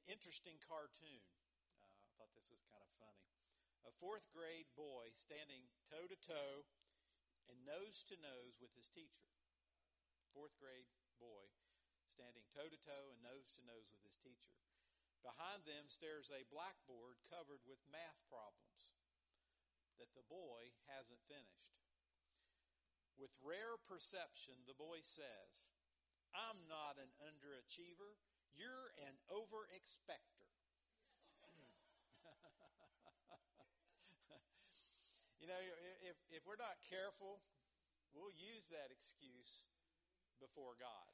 interesting cartoon. I thought this was kind of funny. A fourth grade boy standing toe to toe and nose to nose with his teacher. Fourth grade boy standing toe to toe and nose to nose with his teacher. Behind them stares a blackboard covered with math problems that the boy hasn't finished. With rare perception, the boy says, "I'm not an underachiever. You're an over-expector." You know, if we're not careful, we'll use that excuse before God.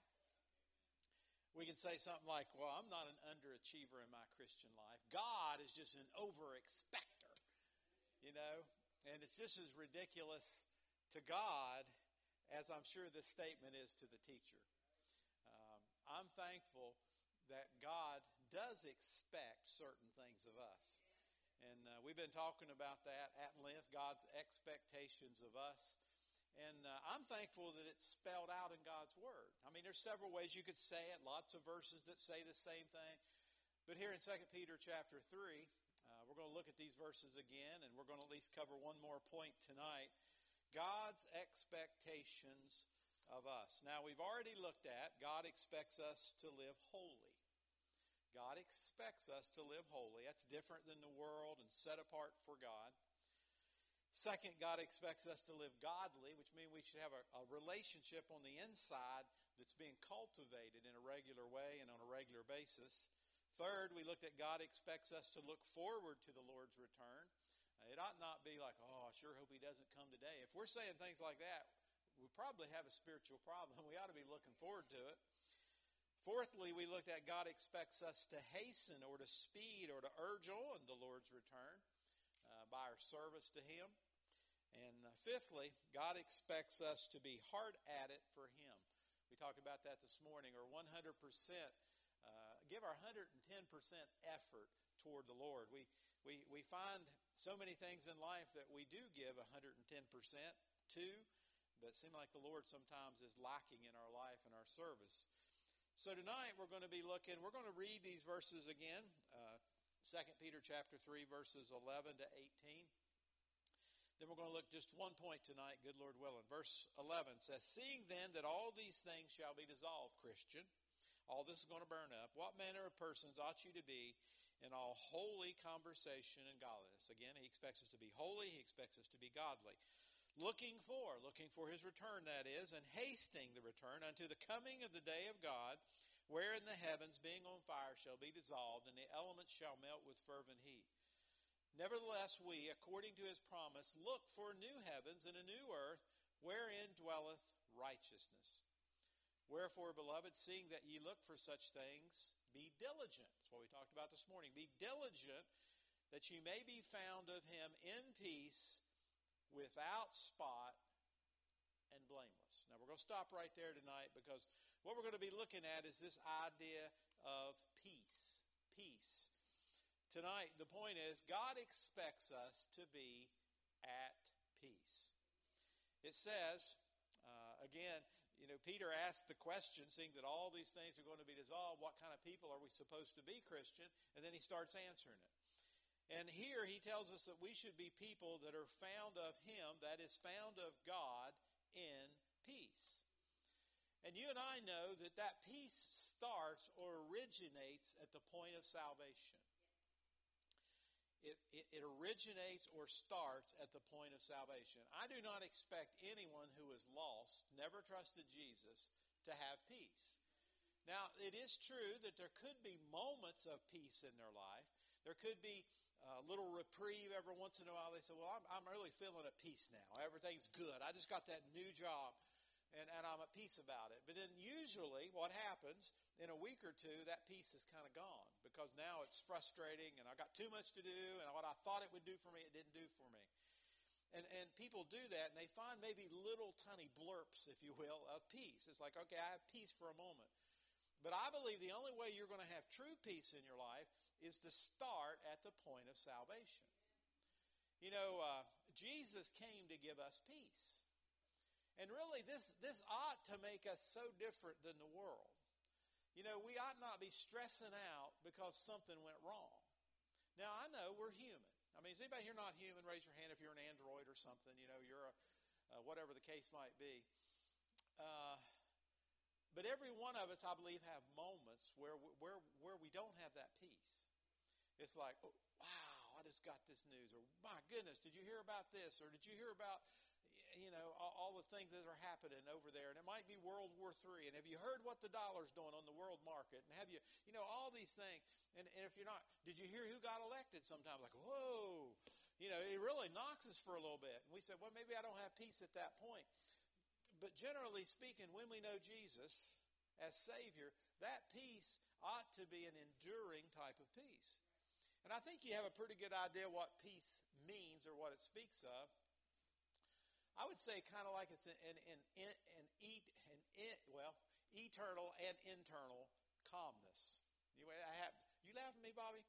We can say something like, "Well, I'm not an underachiever in my Christian life. God is just an over-expector." You know, and it's just as ridiculous to God as I'm sure this statement is to the teacher. I'm thankful that God does expect certain things of us. And we've been talking about that at length, God's expectations of us. And I'm thankful that it's spelled out in God's Word. I mean, there's several ways you could say it, lots of verses that say the same thing. But here in 2 Peter chapter 3, we're going to look at these verses again, and we're going to at least cover one more point tonight. God's expectations of us. Now, we've already looked at God expects us to live holy. God expects us to live holy. That's different than the world and set apart for God. Second, God expects us to live godly, which means we should have a relationship on the inside that's being cultivated in a regular way and on a regular basis. Third, we looked at God expects us to look forward to the Lord's return. It ought not be like, "Oh, I sure hope he doesn't come today." If we're saying things like that, we probably have a spiritual problem. We ought to be looking forward to it. Fourthly, we looked at God expects us to hasten or to speed or to urge on the Lord's return by our service to him. And fifthly, God expects us to be hard at it for him. We talked about that this morning, or 100%, give our 110% effort toward the Lord. We find so many things in life that we do give 110% to, but it seems like the Lord sometimes is lacking in our life and our service. So tonight we're going to read these verses again, 2 Peter chapter 3, verses 11 to 18. Then we're going to look just one point tonight, good Lord willing. Verse 11 says, "Seeing then that all these things shall be dissolved," Christian, all this is going to burn up, "what manner of persons ought you to be in all holy conversation and godliness?" Again, he expects us to be holy. He expects us to be godly. Looking for his return, that is, and hasting the return unto the coming of the day of God, wherein the heavens, being on fire, shall be dissolved, and the elements shall melt with fervent heat. Nevertheless, we, according to his promise, look for new heavens and a new earth, wherein dwelleth righteousness. Wherefore, beloved, seeing that ye look for such things, be diligent. That's what we talked about this morning. Be diligent that ye may be found of him in peace, without spot and blameless. Now, we're going to stop right there tonight, because what we're going to be looking at is this idea of peace. Peace. Tonight, the point is, God expects us to be at peace. It says, again, Peter asked the question, seeing that all these things are going to be dissolved, what kind of people are we supposed to be, Christian? And then he starts answering it. And here he tells us that we should be people that are found of him, that is, found of God in peace. And you and I know that peace starts or originates at the point of salvation. It originates or starts at the point of salvation. I do not expect anyone who is lost, never trusted Jesus, to have peace. Now, it is true that there could be moments of peace in their life. There could be a little reprieve every once in a while. They say, "Well, I'm really feeling at peace now. Everything's good. I just got that new job, and I'm at peace about it." But then usually what happens, in a week or two, that peace is kind of gone, because now it's frustrating, and I got too much to do, and what I thought it would do for me, it didn't do for me. And people do that, and they find maybe little tiny blurps, if you will, of peace. It's like, okay, I have peace for a moment. But I believe the only way you're going to have true peace in your life is to start at the point of salvation. Jesus came to give us peace. And really, this ought to make us so different than the world. we ought not be stressing out because something went wrong. Now, I know we're human. I mean, is anybody here not human? Raise your hand if you're an Android or something. You're whatever the case might be. But every one of us, I believe, have moments where we don't have that peace. It's like, oh, wow, I just got this news. Or, my goodness, did you hear about this? Or did you hear about, all the things that are happening over there? And it might be World War III. And have you heard what the dollar's doing on the world market? And have you, all these things. And if you're not, did you hear who got elected sometimes? Like, whoa. It really knocks us for a little bit. And we say, well, maybe I don't have peace at that point. But generally speaking, when we know Jesus as Savior, that peace ought to be an enduring type of peace. And I think you have a pretty good idea what peace means or what it speaks of. I would say kind of like it's eternal and internal calmness. You laugh at me, Bobby?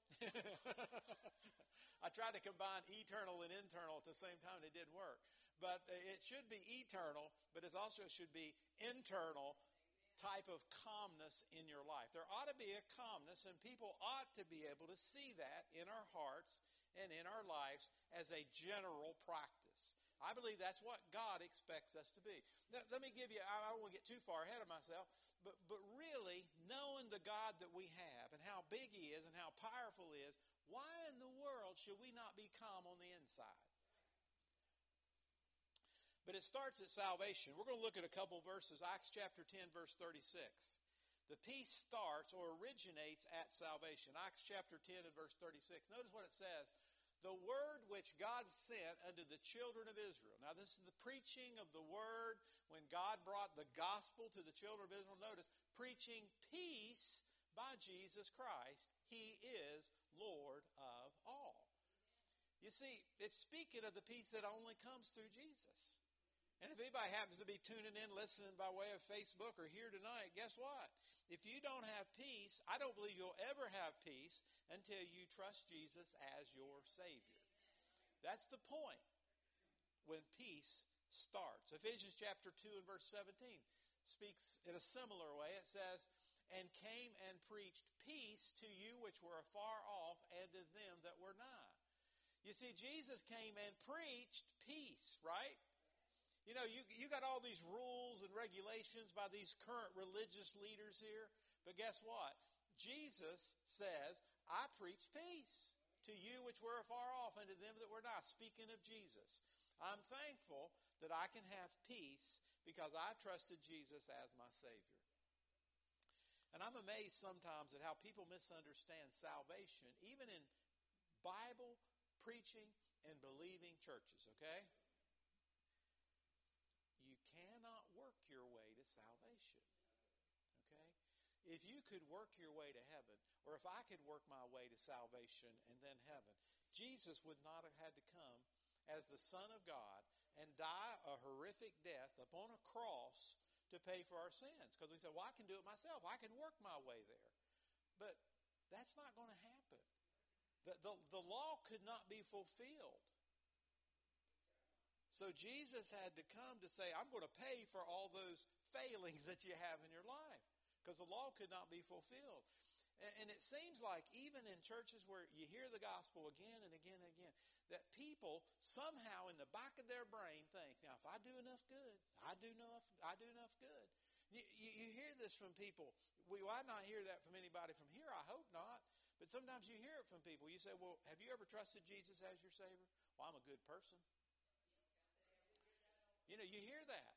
I tried to combine eternal and internal at the same time. It didn't work. But it should be eternal, but it also should be internal type of calmness in your life. There ought to be a calmness, and people ought to be able to see that in our hearts and in our lives as a general practice. I believe that's what God expects us to be. Now, let me give you, I don't want to get too far ahead of myself, but really knowing the God that we have and how big He is and how powerful He is, why in the world should we not be calm on the inside? But it starts at salvation. We're going to look at a couple verses. Acts chapter 10, verse 36. The peace starts or originates at salvation. Acts chapter 10 and verse 36. Notice what it says. The word which God sent unto the children of Israel. Now, this is the preaching of the word when God brought the gospel to the children of Israel. Notice, preaching peace by Jesus Christ. He is Lord of all. You see, it's speaking of the peace that only comes through Jesus. And if anybody happens to be tuning in, listening by way of Facebook or here tonight, guess what? If you don't have peace, I don't believe you'll ever have peace until you trust Jesus as your Savior. That's the point when peace starts. Ephesians chapter 2 and verse 17 speaks in a similar way. It says, and came and preached peace to you which were afar off and to them that were nigh. You see, Jesus came and preached peace, right? You got all these rules and regulations by these current religious leaders here. But guess what? Jesus says, I preach peace to you which were afar off and to them that were nigh. Speaking of Jesus, I'm thankful that I can have peace because I trusted Jesus as my Savior. And I'm amazed sometimes at how people misunderstand salvation, even in Bible preaching and believing churches, okay? You cannot work your way to salvation, okay? If you could work your way to heaven, or if I could work my way to salvation and then heaven, Jesus would not have had to come as the Son of God and die a horrific death upon a cross to pay for our sins. Because we say, well, I can do it myself. I can work my way there. But that's not going to happen. The law could not be fulfilled. So Jesus had to come to say, I'm going to pay for all those failings that you have in your life. Because the law could not be fulfilled. And it seems like even in churches where you hear the gospel again and again and again, that people somehow in the back of their brain think, now if I do enough good, I do enough good. You hear this from people. Well, I not hear that from anybody from here. I hope not. But sometimes you hear it from people. You say, well, have you ever trusted Jesus as your Savior? Well, I'm a good person. You hear that.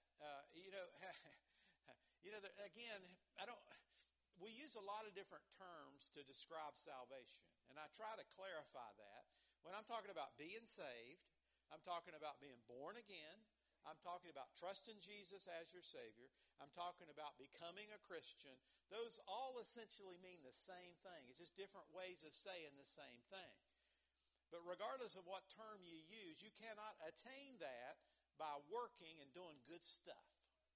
Again, we use a lot of different terms to describe salvation. And I try to clarify that. When I'm talking about being saved, I'm talking about being born again. I'm talking about trusting Jesus as your Savior. I'm talking about becoming a Christian. Those all essentially mean the same thing. It's just different ways of saying the same thing. But regardless of what term you use, you cannot attain that by working and doing good stuff.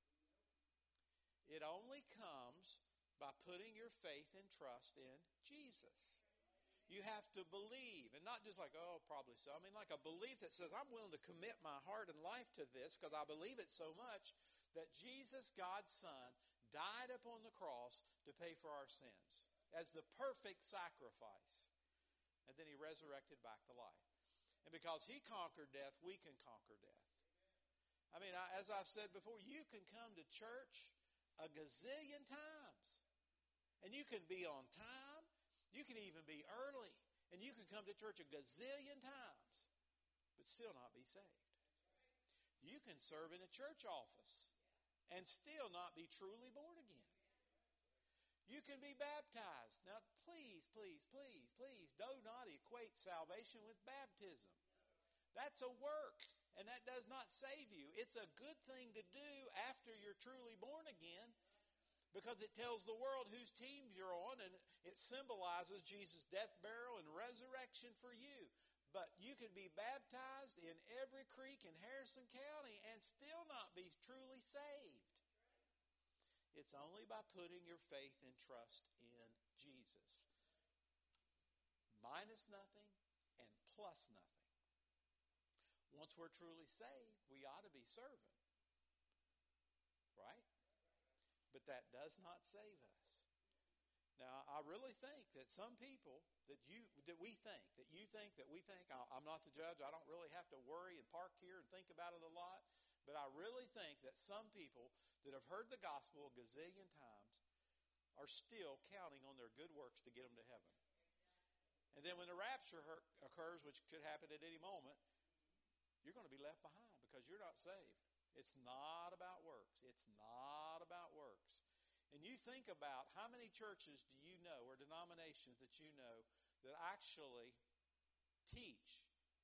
It only comes by putting your faith and trust in Jesus. You have to believe, and not just like, oh, probably so. I mean, like a belief that says, I'm willing to commit my heart and life to this because I believe it so much that Jesus, God's Son, died upon the cross to pay for our sins as the perfect sacrifice. And then he resurrected back to life. And because he conquered death, we can conquer death. I mean, as I've said before, you can come to church a gazillion times. And you can be on time. You can even be early. And you can come to church a gazillion times, but still not be saved. You can serve in a church office and still not be truly born again. You can be baptized. Now, please, please, please, please do not equate salvation with baptism. That's a work, and that does not save you. It's a good thing to do after you're truly born again, because it tells the world whose team you're on, and it symbolizes Jesus' death, burial, and resurrection for you. But you can be baptized in every creek in Harrison County and still not be truly saved. It's only by putting your faith and trust in Jesus. Minus nothing and plus nothing. Once we're truly saved, we ought to be serving. Right? But that does not save us. Now, I really think that some people we think, I'm not the judge, I don't really have to worry and park here and think about it a lot, but I really think that some people that have heard the gospel a gazillion times are still counting on their good works to get them to heaven. And then when the rapture occurs, which could happen at any moment, you're going to be left behind because you're not saved. It's not about works. It's not about works. And you think about how many churches do you know or denominations that you know that actually teach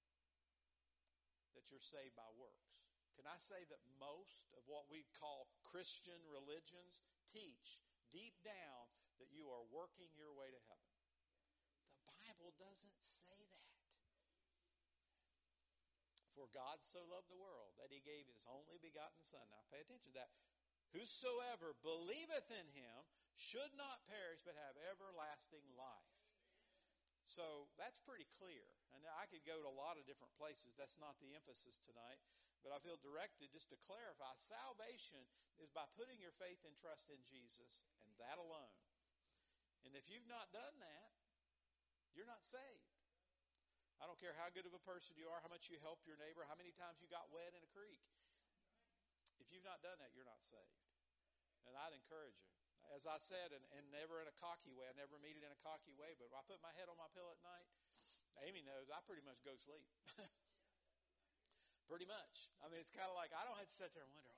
that you're saved by works. Can I say that most of what we call Christian religions teach deep down that you are working your way to heaven? The Bible doesn't say that. For God so loved the world that he gave his only begotten Son. Now pay attention to that. Whosoever believeth in him should not perish but have everlasting life. So that's pretty clear. And I could go to a lot of different places. That's not the emphasis tonight. But I feel directed just to clarify. Salvation is by putting your faith and trust in Jesus and that alone. And if you've not done that, you're not saved. I don't care how good of a person you are, how much you help your neighbor, how many times you got wet in a creek. If you've not done that, you're not saved. And I'd encourage you. As I said, and never in a cocky way. I never mean it in a cocky way, but when I put my head on my pillow at night, Amy knows I pretty much go to sleep. Pretty much. I mean, it's kind of like I don't have to sit there and wonder,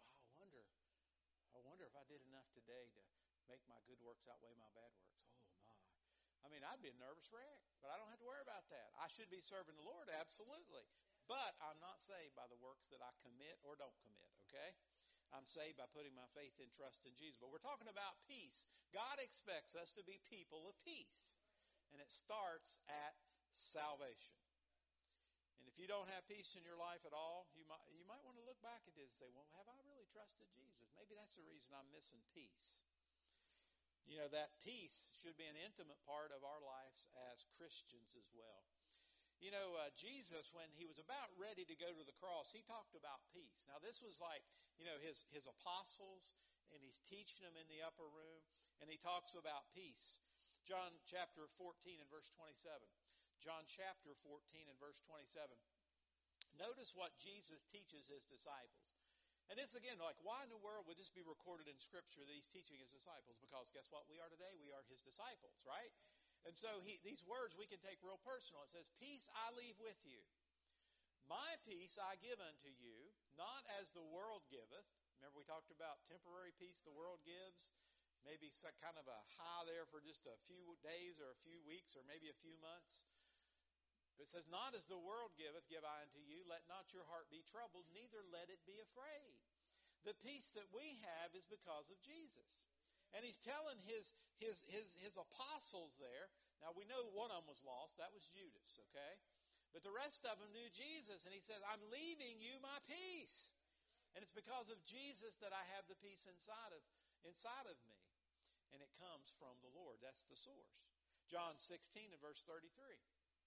I wonder if I did enough today to make my good works outweigh my bad works. Oh, my. I mean, I'd be a nervous wreck, but I don't have to worry about that. I should be serving the Lord, absolutely. But I'm not saved by the works that I commit or don't commit, okay? I'm saved by putting my faith and trust in Jesus. But we're talking about peace. God expects us to be people of peace. And it starts at salvation. And if you don't have peace in your life at all, you might want to look back at this and say, well, have I really trusted Jesus? Maybe that's the reason I'm missing peace. You know, that peace should be an intimate part of our lives as Christians as well. You know, Jesus, when he was about ready to go to the cross, he talked about peace. Now, this was like, you know, his apostles, and he's teaching them in the upper room, and he talks about peace. John chapter 14 and verse 27. John chapter 14 and verse 27. Notice what Jesus teaches his disciples. And this, again, like, why in the world would this be recorded in Scripture that he's teaching his disciples? Because guess what we are today? We are his disciples, right? And so these words we can take real personal. It says, peace I leave with you. My peace I give unto you, not as the world giveth. Remember we talked about temporary peace the world gives. Maybe some kind of a high there for just a few days or a few weeks or maybe a few months. But it says, not as the world giveth, give I unto you. Let not your heart be troubled, neither let it be afraid. The peace that we have is because of Jesus. And he's telling his apostles there. Now, we know one of them was lost. That was Judas, okay? But the rest of them knew Jesus. And he says, I'm leaving you my peace. And it's because of Jesus that I have the peace inside of me. And it comes from the Lord. That's the source. John 16 and verse 33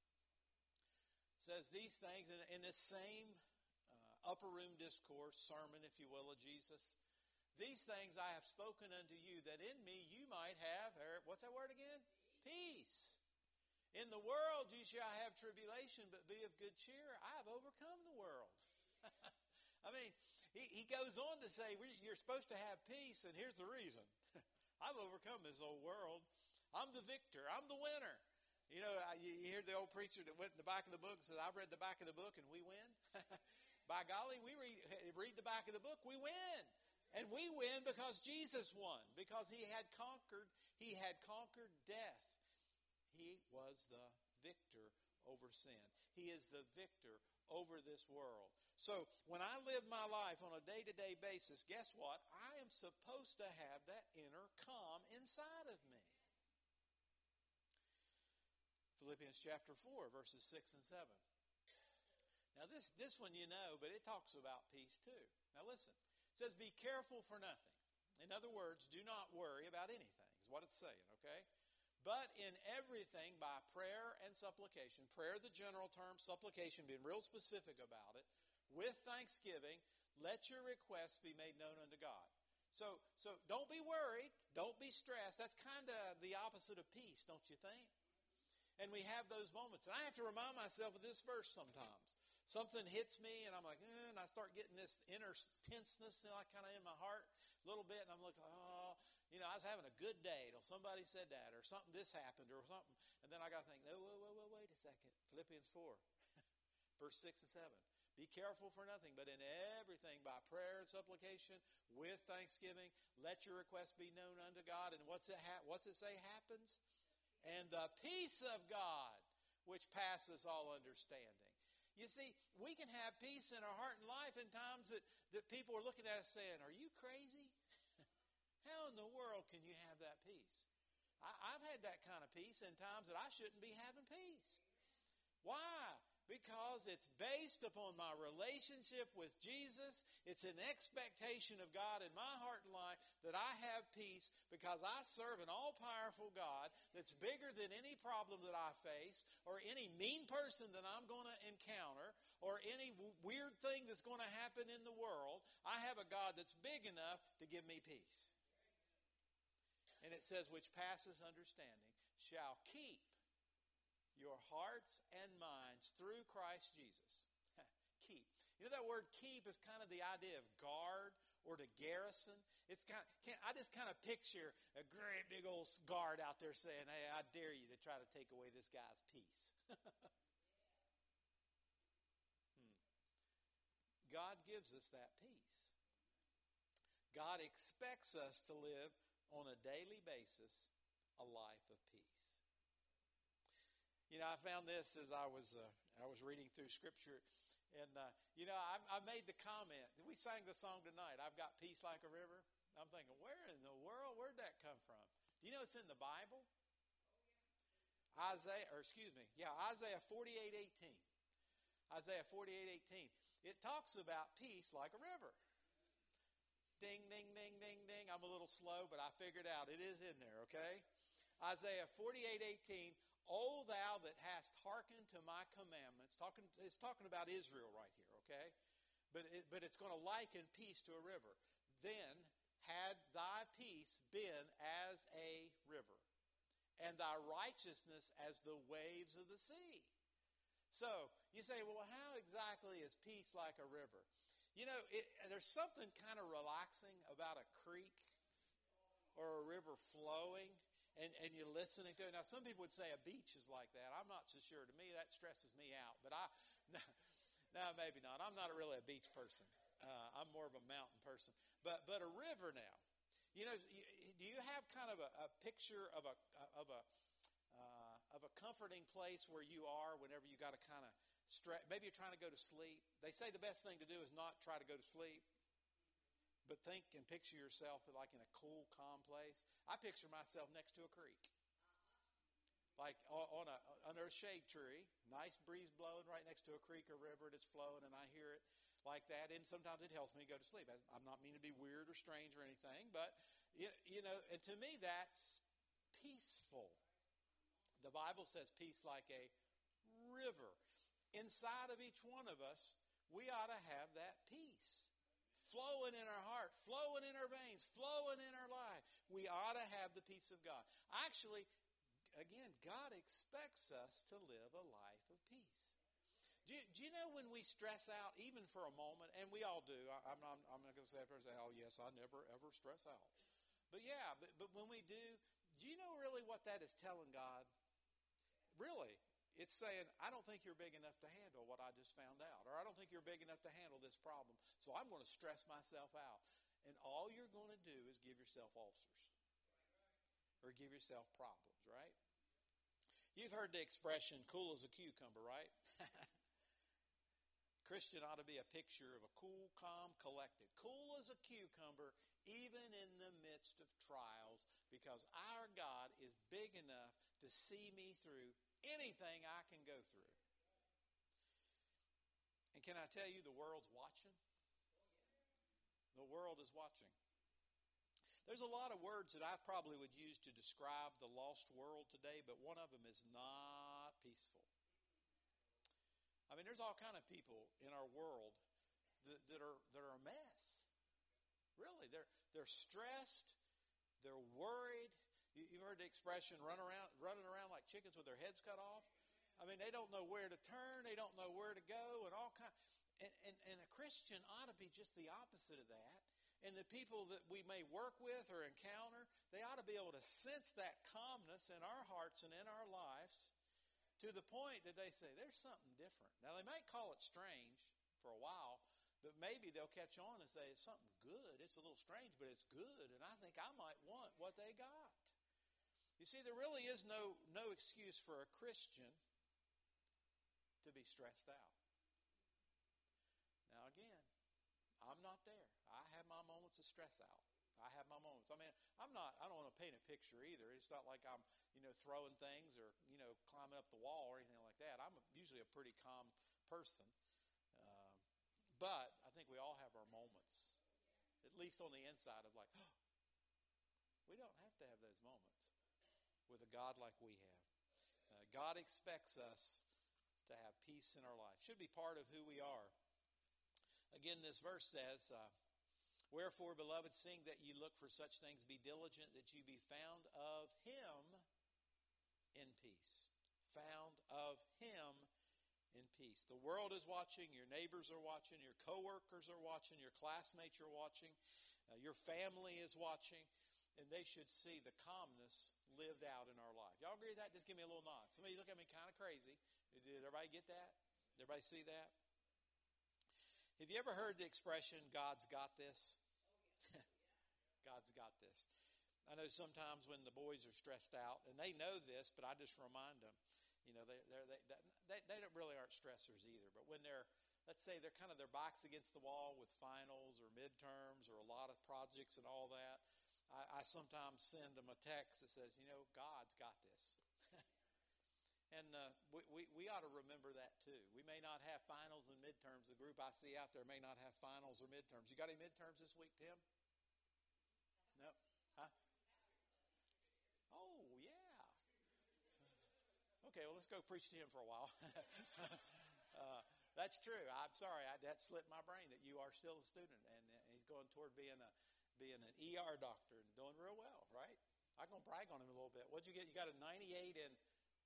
says these things in this same upper room discourse, sermon, if you will, of Jesus. These things I have spoken unto you, that in me you might have, what's that word again? Peace. In the world you shall have tribulation, but be of good cheer. I have overcome the world. I mean, he goes on to say, you're supposed to have peace, and here's the reason. I've overcome this old world. I'm the victor. I'm the winner. You know, you hear the old preacher that went in the back of the book and says, I've read the back of the book and we win. By golly, we read the back of the book, we win. And we win because Jesus won, because he had conquered death. He was the victor over sin. He is the victor over this world. So when I live my life on a day-to-day basis, guess what? I am supposed to have that inner calm inside of me. Philippians chapter 4, verses 6 and 7. Now this one you know, but it talks about peace too. Now listen, it says, be careful for nothing. In other words, do not worry about anything, is what it's saying, okay? But in everything by prayer and supplication, prayer the general term, supplication being real specific about it, with thanksgiving, let your requests be made known unto God. So don't be worried, don't be stressed. That's kind of the opposite of peace, don't you think? And we have those moments. And I have to remind myself of this verse sometimes. Something hits me, and I'm like, and I start getting this inner tenseness, kind of in my heart a little bit, and I'm looking, I was having a good day till somebody said that, or something this happened, or something. And then I got to think, no, wait a second. Philippians 4, verse 6 and 7. Be careful for nothing, but in everything by prayer and supplication with thanksgiving, let your requests be known unto God. And what's it say happens? And the peace of God, which passes all understanding. You see, we can have peace in our heart and life in times that people are looking at us saying, are you crazy? How in the world can you have that peace? I've had that kind of peace in times that I shouldn't be having peace. Why? Because it's based upon my relationship with Jesus. It's an expectation of God in my heart and life that I have peace because I serve an all-powerful God that's bigger than any problem that I face or any mean person that I'm going to encounter or any weird thing that's going to happen in the world. I have a God that's big enough to give me peace. And it says, which passes understanding, shall keep your hearts and minds through Christ Jesus. Keep. You know that word keep is kind of the idea of guard or to garrison. It's I just kind of picture a great big old guard out there saying, hey, I dare you to try to take away this guy's peace. God gives us that peace. God expects us to live on a daily basis a life of peace. You know, I found this as I was reading through Scripture, and I made the comment. We sang the song tonight. I've got peace like a river. I'm thinking, where in the world? Where'd that come from? Do you know it's in the Bible? Isaiah 48:18. Isaiah 48:18. It talks about peace like a river. Ding, ding, ding, ding, ding. I'm a little slow, but I figured out it is in there, okay? Isaiah 48:18. O thou that hast hearkened to my commandments. It's talking about Israel right here, okay? But it's going to liken peace to a river. Then had thy peace been as a river, and thy righteousness as the waves of the sea. So, you say, well, how exactly is peace like a river? You know, there's something kind of relaxing about a creek or a river flowing. And you're listening to it. Now, some people would say a beach is like that. I'm not so sure. To me, that stresses me out. But no, maybe not. I'm not really a beach person. I'm more of a mountain person. But a river now. You know, do you have kind of a picture of a comforting place where you are whenever you got to kind of stress? Maybe you're trying to go to sleep. They say the best thing to do is not try to go to sleep. But think and picture yourself like in a cool, calm place. I picture myself next to a creek. Like under a shade tree, nice breeze blowing right next to a creek or river that's flowing, and I hear it like that. And sometimes it helps me go to sleep. I'm not meaning to be weird or strange or anything, but, and to me that's peaceful. The Bible says peace like a river. Inside of each one of us, we ought to have that peace. flowing in our heart, flowing in our veins, flowing in our life. We ought to have the peace of God. Actually, again, God expects us to live a life of peace. Do you know when we stress out, even for a moment, and we all do, I'm not going to say, oh, yes, I never, ever stress out. But yeah, but when we do you know really what that is telling God? Really, it's saying, I don't think you're big enough to handle what I just found out, or I don't think you're big enough to handle this problem, so I'm going to stress myself out. And all you're going to do is give yourself ulcers or give yourself problems, right? You've heard the expression, cool as a cucumber, right? Christian ought to be a picture of a cool, calm, collected. Cool as a cucumber, even in the midst of trials, because our God is big enough to see me through anything I can go through. And can I tell you, the world's watching? The world is watching. There's a lot of words that I probably would use to describe the lost world today, but one of them is not peaceful. I mean, there's all kind of people in our world that are a mess. Really, they're stressed, they're worried. You've heard the expression running around like chickens with their heads cut off. I mean, they don't know where to turn, they don't know where to go, and all kind. And a Christian ought to be just the opposite of that. And the people that we may work with or encounter, they ought to be able to sense that calmness in our hearts and in our lives, to the point that they say, there's something different. Now, they might call it strange for a while, but maybe they'll catch on and say, it's something good. It's a little strange, but it's good, and I think I might want what they got. You see, there really is no excuse for a Christian to be stressed out. Now, again, I'm not there. I have my moments of stress out. I have my moments. I mean, I don't want to paint a picture either. It's not like I'm, throwing things or, climbing up the wall or anything like that. I'm usually a pretty calm person. But I think we all have our moments, at least on the inside of like, oh, we don't have to have those moments with a God like we have. God expects us to have peace in our life. Should be part of who we are. Again, this verse says, wherefore, beloved, seeing that ye look for such things, be diligent that ye be found of him in peace. Found of him in peace. The world is watching, your neighbors are watching, your coworkers are watching, your classmates are watching, your family is watching, and they should see the calmness lived out in our life. Y'all agree with that? Just give me a little nod. Some of you look at me kind of crazy. Did everybody get that? Did everybody see that? Have you ever heard the expression, God's got this? God's got this. I know sometimes when the boys are stressed out, and they know this, but I just remind them, they don't really aren't stressors either. But when let's say they're kind of their backs against the wall with finals or midterms or a lot of projects and all that, I sometimes send them a text that says, God's got this. And we ought to remember that too. We may not have finals and midterms. The group I see out there may not have finals or midterms. You got any midterms this week, Tim? No? Huh? Oh, yeah. Okay, well, let's go preach to him for a while. That's true. I'm sorry. That slipped my brain that you are still a student, and he's going toward being an ER doctor and doing real well, right? I'm going to brag on him a little bit. What'd you get? You got a 98 in...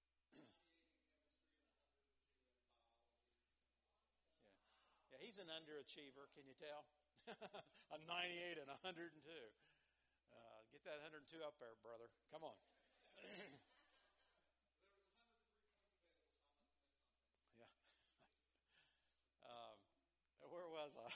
Yeah, he's an underachiever, can you tell? A 98 and 102. Get that 102 up there, brother. Come on. Yeah. Where was I?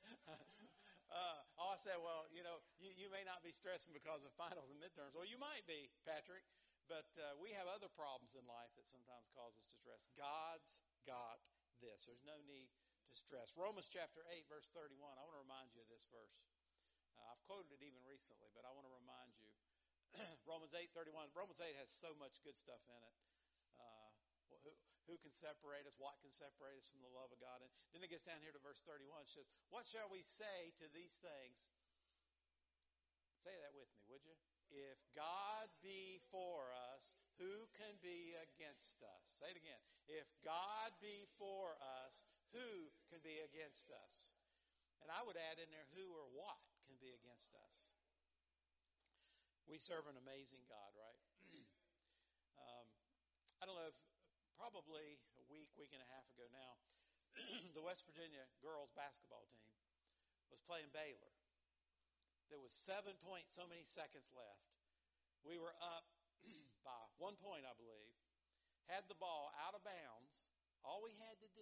I said, well, you may not be stressing because of finals and midterms. Well, you might be, Patrick, but we have other problems in life that sometimes cause us to stress. God's got this. There's no need to stress. Romans chapter 8, verse 31. I want to remind you of this verse. I've quoted it even recently, but I want to remind you. Romans 8:31. Romans 8 has so much good stuff in it. Who can separate us? What can separate us from the love of God? And then it gets down here to verse 31. It says, what shall we say to these things? Say that with me, would you? If God be for us, who can be against us? Say it again. If God be for us, who can be against us? And I would add in there, who or what can be against us? We serve an amazing God, right? I don't know if probably a week and a half ago now, the West Virginia girls basketball team was playing Baylor. There was 7 point so many seconds left. We were up by 1 point, I believe. Had the ball out of bounds. All we had to do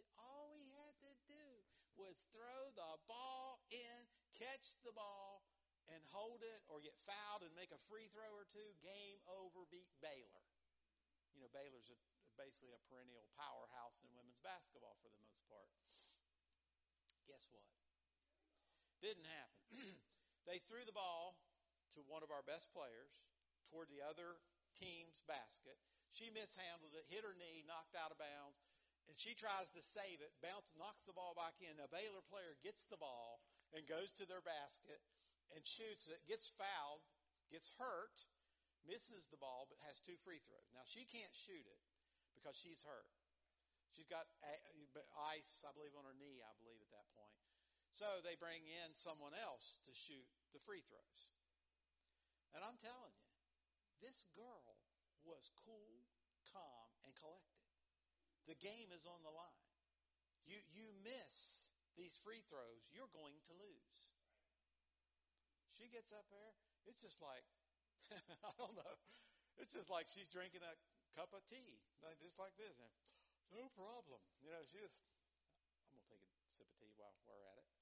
was throw the ball in, catch the ball, and hold it or get fouled and make a free throw or two. Game over, beat Baylor. You know, Baylor's basically a perennial powerhouse in women's basketball for the most part. Guess what? Didn't happen. They threw the ball to one of our best players toward the other team's basket. She mishandled it, hit her knee, knocked out of bounds, and she tries to save it, knocks the ball back in. A Baylor player gets the ball and goes to their basket and shoots it, gets fouled, gets hurt, misses the ball, but has 2 free throws. Now, she can't shoot it because she's hurt. She's got ice, I believe, on her knee, I believe, at that point. So they bring in someone else to shoot the free throws. And I'm telling you, this girl was cool, calm, and collected. The game is on the line. You miss these free throws, you're going to lose. She gets up there, it's just like, I don't know, it's just like she's drinking a cup of tea, just like this. And, no problem. You know, I'm going to take a sip of tea while we're at it.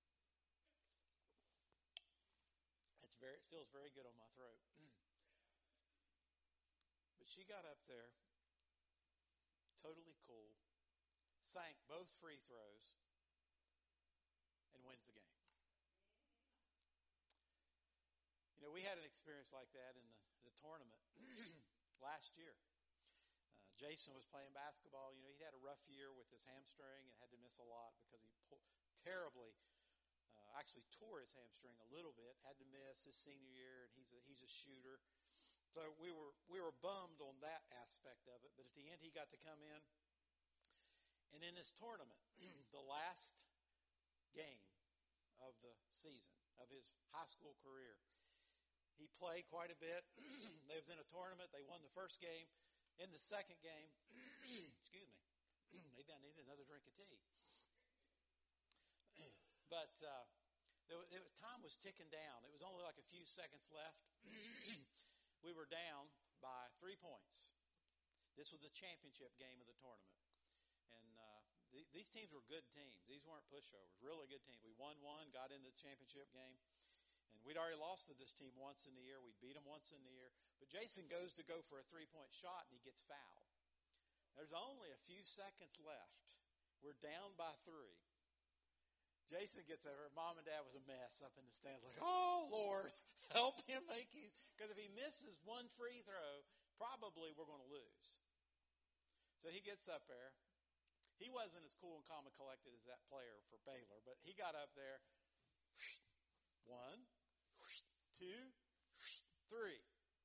It feels very good on my throat. But she got up there, totally cool, sank both free throws, and wins the game. You know, we had an experience like that in the tournament last year. Jason was playing basketball. You know, he'd had a rough year with his hamstring and had to miss a lot because he actually tore his hamstring a little bit, had to miss his senior year, and he's a shooter. So we were bummed on that aspect of it, but at the end he got to come in. And in this tournament, the last game of the season, of his high school career, he played quite a bit. They was in a tournament. They won the first game. In the second game, excuse me, maybe I needed another drink of tea. But time was ticking down. It was only like a few seconds left. We were down by 3 points. This was the championship game of the tournament. And these teams were good teams. These weren't pushovers. Really good teams. We won one, got into the championship game. And we'd already lost to this team once in the year. We'd beat them once in the year. But Jason goes to go for a 3-point shot, and he gets fouled. There's only a few seconds left. We're down by 3. Jason gets over. Mom and Dad was a mess up in the stands, like, oh, Lord, help him make it. Because if he misses one free throw, probably we're going to lose. So he gets up there. He wasn't as cool and calm and collected as that player for Baylor, but he got up there. 1, 2, 3.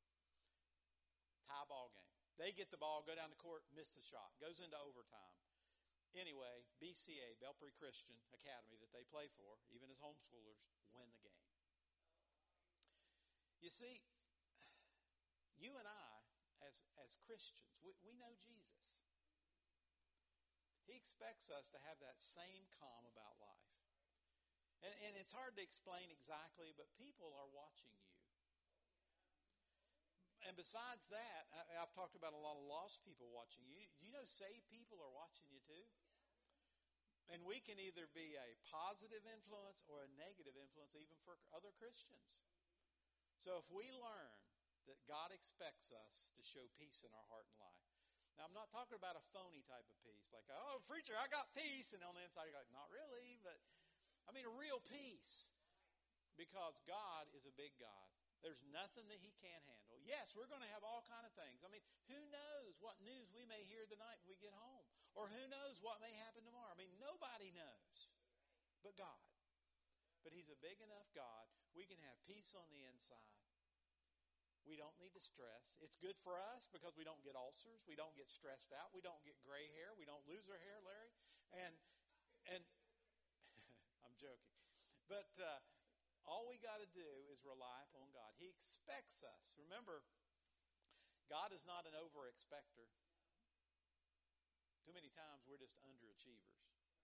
Tie ball game. They get the ball, go down the court, miss the shot. Goes into overtime. Anyway, BCA, Belpre Christian Academy, that they play for, even as homeschoolers, win the game. You see, you and I, as Christians, we know Jesus. He expects us to have that same calm about life. And it's hard to explain exactly, but people are watching you. And besides that, I've talked about a lot of lost people watching you. Do you know saved people are watching you too? And we can either be a positive influence or a negative influence even for other Christians. So if we learn that God expects us to show peace in our heart and life. Now, I'm not talking about a phony type of peace, like, oh, preacher, I got peace. And on the inside, you're like, not really, but I mean a real peace. Because God is a big God. There's nothing that he can't handle. Yes, we're going to have all kinds of things. I mean, who knows what news we may hear tonight when we get home? Or who knows what may happen tomorrow? I mean, nobody knows but God. But he's a big enough God. We can have peace on the inside. We don't need to stress. It's good for us because we don't get ulcers. We don't get stressed out. We don't get gray hair. We don't lose our hair, Larry. And I'm joking. But all we got to do is rely upon God. He expects us. Remember, God is not an over-expector. Too many times we're just underachievers.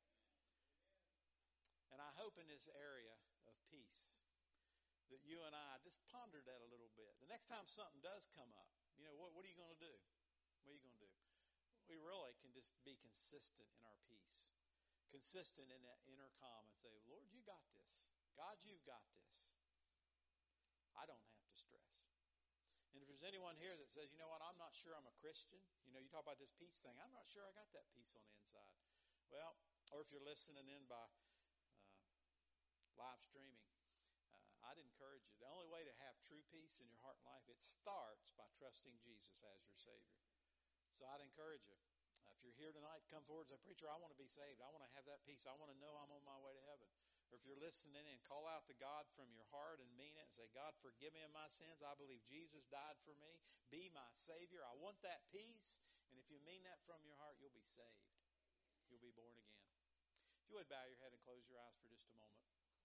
And I hope in this area of peace that you and I just ponder that a little bit. The next time something does come up, what are you going to do? What are you going to do? We really can just be consistent in our peace. Consistent in that inner calm and say, Lord, you got this. God, you've got this. I don't have to stress. And if there's anyone here that says, you know what, I'm not sure I'm a Christian. You talk about this peace thing. I'm not sure I got that peace on the inside. Well, or if you're listening in by live streaming, I'd encourage you. The only way to have true peace in your heart and life, it starts by trusting Jesus as your Savior. So I'd encourage you. If you're here tonight, come forward and say, Preacher, I want to be saved. I want to have that peace. I want to know I'm on my way to heaven. Or if you're listening in, call out to God from your heart and mean it and say, God, forgive me of my sins. I believe Jesus died for me. Be my Savior. I want that peace. And if you mean that from your heart, you'll be saved. You'll be born again. If you would bow your head and close your eyes for just a moment.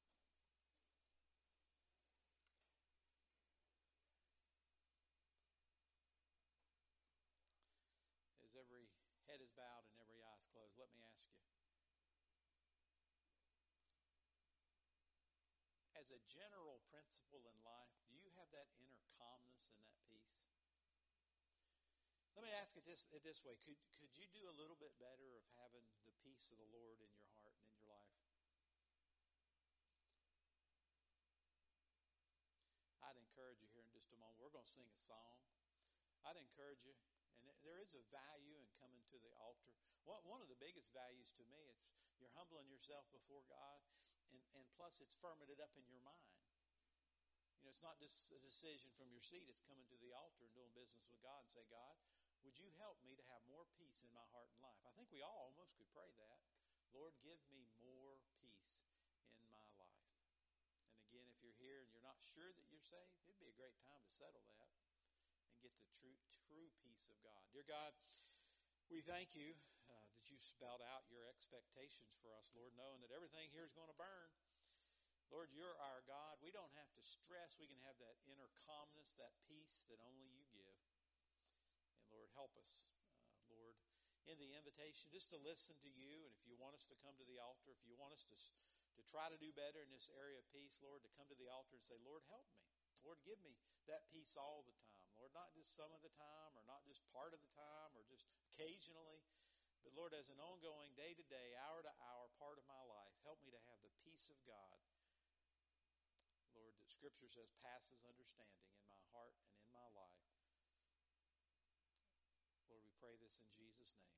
As every head is bowed and every eye is closed, let me ask you. As a general principle in life, do you have that inner calmness and that peace? Let me ask it this way. Could you do a little bit better of having the peace of the Lord in your heart and in your life? I'd encourage you here in just a moment. We're going to sing a song. I'd encourage you. And there is a value in coming to the altar. One of the biggest values to me, it's you're humbling yourself before God, and plus it's firming it up in your mind. It's not just a decision from your seat. It's coming to the altar and doing business with God and say, God, would you help me to have more peace in my heart and life? I think we all almost could pray that. Lord, give me more peace in my life. And again, if you're here and you're not sure that you're saved, it'd be a great time to settle that. Get the true peace of God. Dear God, we thank you that you've spelled out your expectations for us, Lord, knowing that everything here is going to burn. Lord, you're our God. We don't have to stress. We can have that inner calmness, that peace that only you give. And Lord, help us, Lord, in the invitation just to listen to you. And if you want us to come to the altar, if you want us to try to do better in this area of peace, Lord, to come to the altar and say, Lord, help me. Lord, give me that peace all the time. Lord, not just some of the time or not just part of the time or just occasionally, but Lord, as an ongoing day to day, hour to hour part of my life, help me to have the peace of God, Lord, that Scripture says passes understanding in my heart and in my life. Lord, we pray this in Jesus' name.